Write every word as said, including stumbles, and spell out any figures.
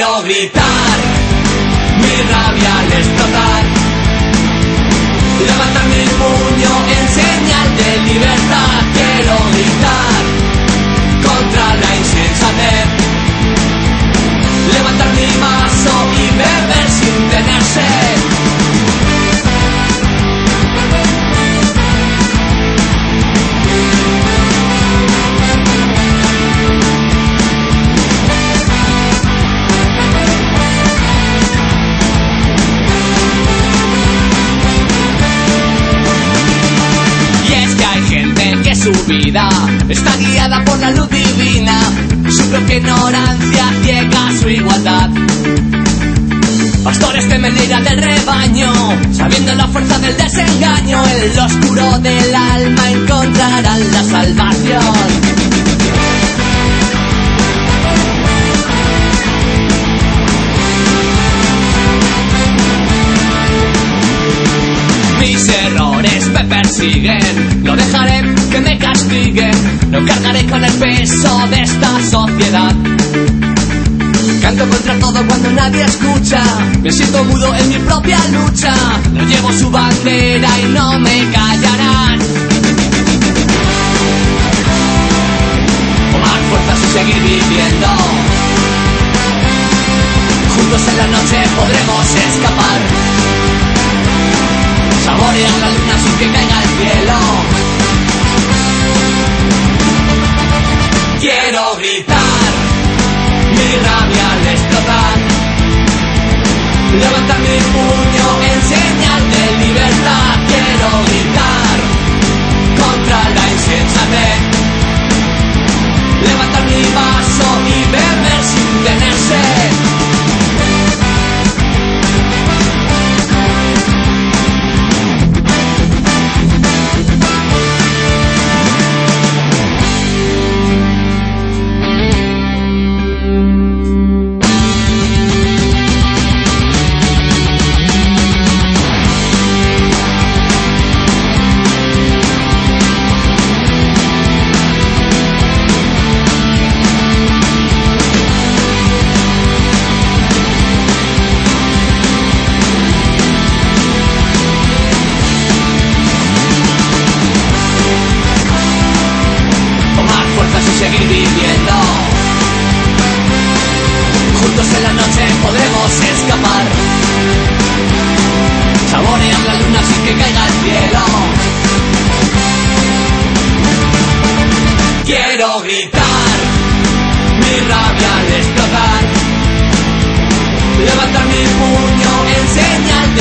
Quiero gritar mi rabia al explotar, levantar mi puño en señal de libertad. Quiero gritar contra la insensatez, levantar mi vaso y beber sin tener sed. Su vida está guiada por la luz divina, su propia ignorancia ciega su igualdad. Pastores temen la ira del rebaño, sabiendo la fuerza del desengaño. En lo oscuro del alma encontrarán la salvación. Mis errores me persiguen, no dejaré que me castiguen, no cargaré con el peso de esta sociedad. Canto contra todo cuando nadie escucha, me siento mudo en mi propia lucha. No llevo su bandera y no me callarán. Tomar fuerzas y seguir viviendo, juntos en la noche podremos escapar, saborear la luna sin que caiga el cielo. Quiero gritar mi rabia al explotar, levantar mi puño en señal de libertad. Quiero gritar contra la insensatez, levantar mi vaso y beber sin tener sed. Seguir viviendo, juntos en la noche podremos escapar, saborear la luna sin que caiga el cielo. Quiero gritar mi rabia al explotar, levantar mi puño en señal de